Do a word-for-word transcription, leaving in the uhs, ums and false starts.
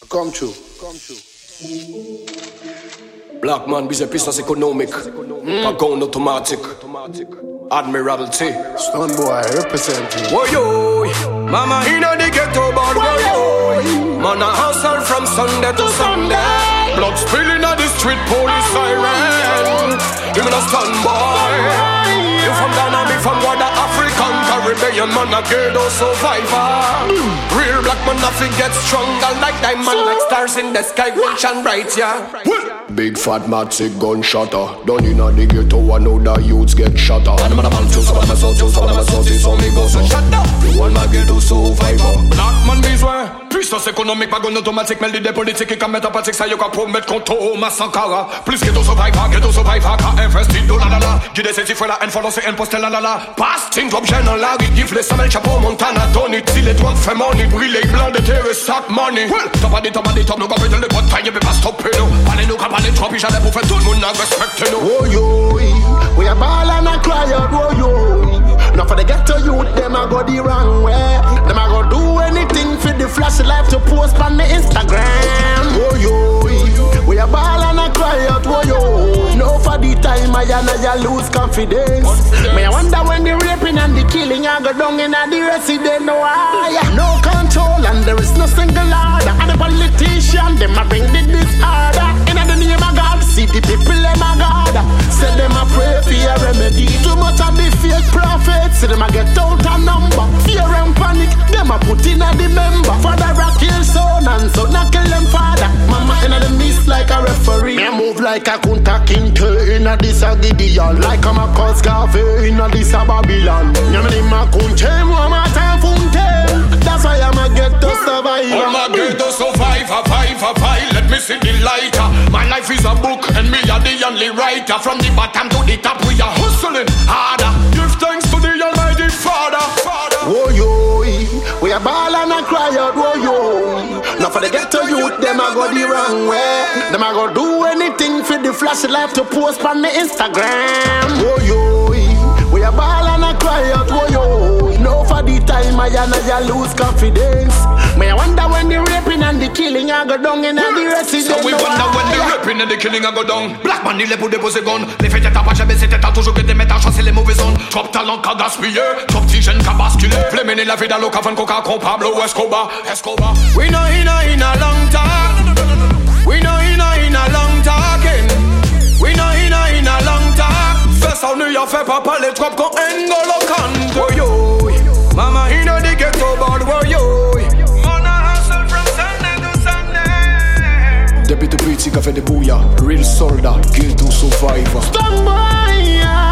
Come true. Come true. Black man, busy business economic. Mm. Pagone automatic. Admiralty. Stone boy representing. Whoa yo, mama inna the ghetto bad. Whoa yo, man a hustle from Sunday to Sunday. Blood spilling on the street, police siren. You mean a stand boy? You from Ghana, me from what African Caribbean man a ghetto survivor. Real black man nothing gets stronger like diamond, like stars in the sky, will shine bright, yeah. Big fat matic gunshotter. Down inna the ghetto, I know the youths get shatter. And I'm a man too, so I'm a soul too, so I'm a soul too, so me go so shut up. You want my ghetto survivor. Black man besoin. Puissance économique, pas automatique, mêle des politiques et comme métapathique, ça y est qu'à promettre contre Thomas Sankara. Plus ghetto survivor, ghetto survivor, qu'a investi de la la la. Guide ses ifres la haine, follow ses impostes la la la. Pasting drop gênant la rue, gifle, Samuel Chapeau, Montana, Tony, si les toits fait money, brille les blancs de terre, sac money. Top à des top à des top, nous gars de les batailles, mais pas stopper nous. Parlez nous, parlez trop, puis j'allais pour faire tout le monde, respecte nous. Oh yo, we a ball and a cry out, oh yo. Now for the ghetto youth, them a go the wrong way. Them a go do anything for the flash life to post on the Instagram. Oh yo, we a ball and a cry out, oh yo. No for the time I and I lose confidence. Me I wonder when the raping and the killing I go down in the resident. No I, no control and there is no single order. And the politician, them a bring the disorder. In the name of God, see the people them a God. Say them a pray for a remedy. Too much of the fake prophets, see them a get out a number. Fear and panic, them a put in a the member. Father a kill son and son a kill them father. Mama in a the mist like a referee. Me move like a Kunta Kinte in a this a Gideon. Like I'm a Coscave in a this a Babylon. Nyamini ma kunche mama ta funte. That's why I'm a ghetto survivor. I'm a ghetto survivor, five for five. Let me see the lighter. My life is a book and me are the only writer. From the bottom to the top we are hustling harder. Give thanks to the Almighty Father, Father. Oh yo, we a ball and a cry out, oh yo. Now for the ghetto youth, them a go the wrong way. Them a go do anything for the flash life to post on the Instagram. Oh yo, we a ball and a cry out, oh yo. No for the time I and I lose confidence. Me I wonder when the raping and the killing I go down in the resident. So we wonder when the raping and the killing I go down. Black man il est pour déposer gun. Les faits t'as pas jamais c'était t'as toujours que des méta chancer les mauvaises ondes. Trop talent qu'a gaspillé, trop petit jeune qu'a basculé. Flé mener la vie dans l'eau qu'avant coca con Pablo Escobar, Escobar. We know in a in a long time. We know in a in a long talking. We know in a in a long talk. Fais ça nous y'a fait pas parler trop qu'on N'Golo Kante. Oh yo. Mama inna the ghetto bad, where yo. Man a hustle from Sunday to Sunday. Deputy Pretty Cafe de Bouya, real soldier, ghetto survivor. Stand by, yeah.